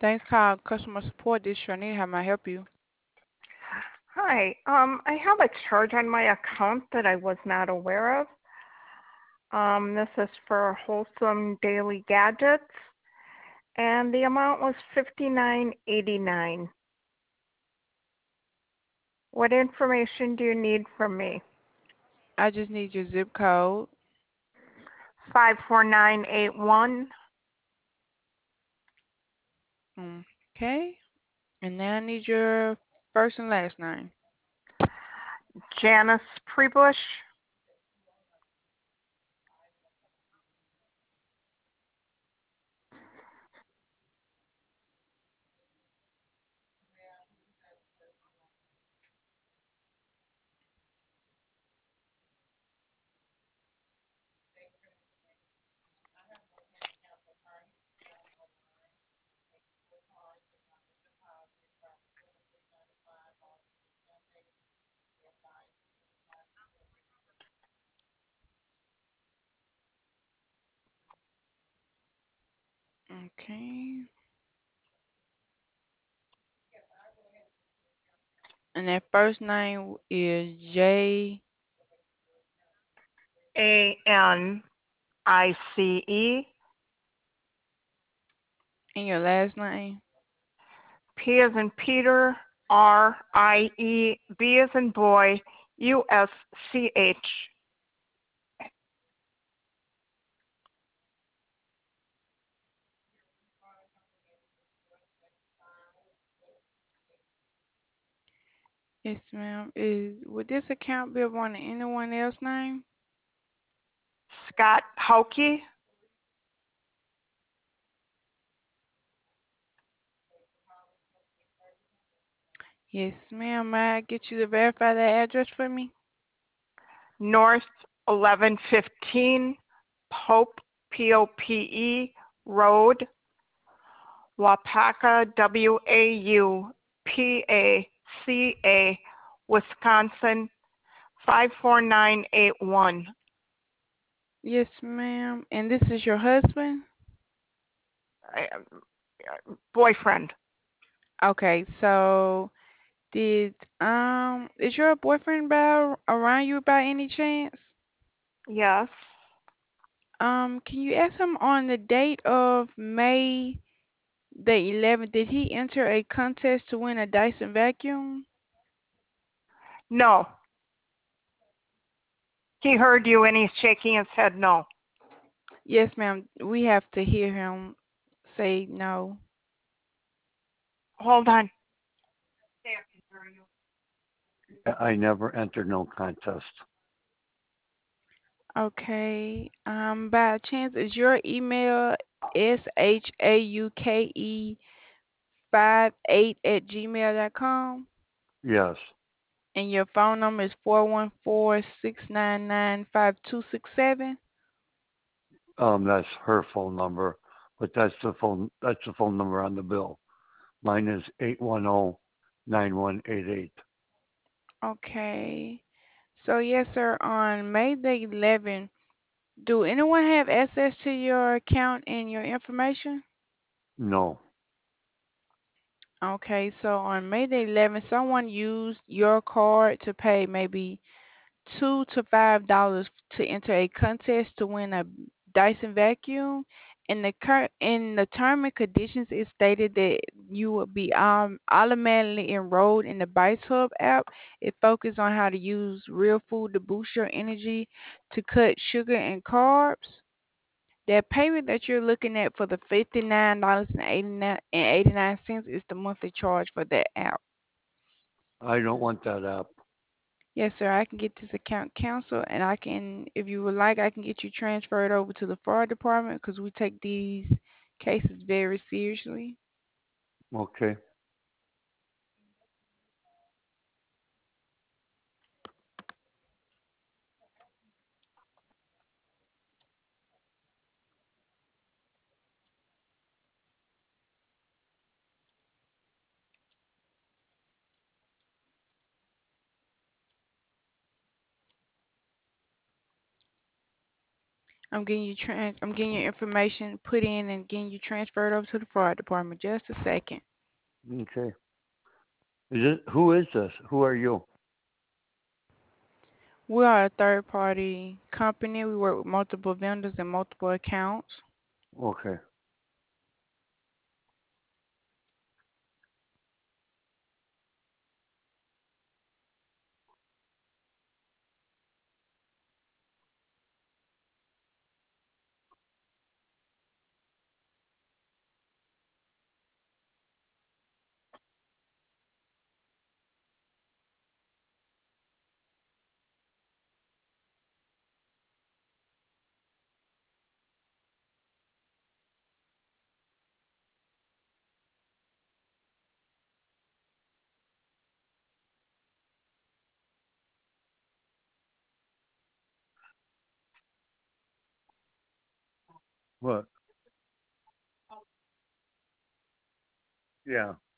Thanks, call customer support. This is Sharnita. How may I help you? Hi, I have a charge on my account that I was not aware of. This is for Wholesome Daily Gadgets, and the amount was $59.89. What information do you need from me? I just need your zip code. 54981. Okay. And now I need your first and last name. Janice Prebush. Okay. And that first name is J. Anice. And your last name. P as in Peter, Rie, B as in boy, Usch. Yes, ma'am. Would this account be on anyone else's name? Scott Hauke. Yes, ma'am. May I get you to verify that address for me? North 1115 Pope, Pope Road, Waupaca, Waupaca, Wisconsin 54981. Yes, ma'am. And this is your husband? Boyfriend. Okay, so Did is your boyfriend by around you by any chance? Yes. Can you ask him on the date of May the 11th? Did he enter a contest to win a Dyson vacuum? No. He heard you and he's shaking his head no. Yes, ma'am. We have to hear him say no. Hold on. I never entered no contest. Okay. By chance, is your email shauke58 at gmail.com? Yes, And your phone number is 414-699-5267? that's her phone number, but that's the phone number on the bill. Mine is 810-9188. Okay. So yes, sir, on May the 11th, do anyone have access to your account and your information? No, Okay, so on May the 11th, someone used your card to pay maybe $2 to $5 to enter a contest to win a Dyson vacuum. In the term and conditions, it stated that you will be automatically enrolled in the Bites Hub app. It focuses on how to use real food to boost your energy to cut sugar and carbs. That payment that you're looking at for the $59.89 is the monthly charge for that app. I don't want that app. Yes, sir. I can get this account canceled, and I can, if you would like, I can get you transferred over to the fraud department because we take these cases very seriously. Okay. I'm getting your information put in and getting you transferred over to the fraud department. Just a second. Okay. Who is this? Who are you? We are a third party company. We work with multiple vendors and multiple accounts. Okay. What? Yeah.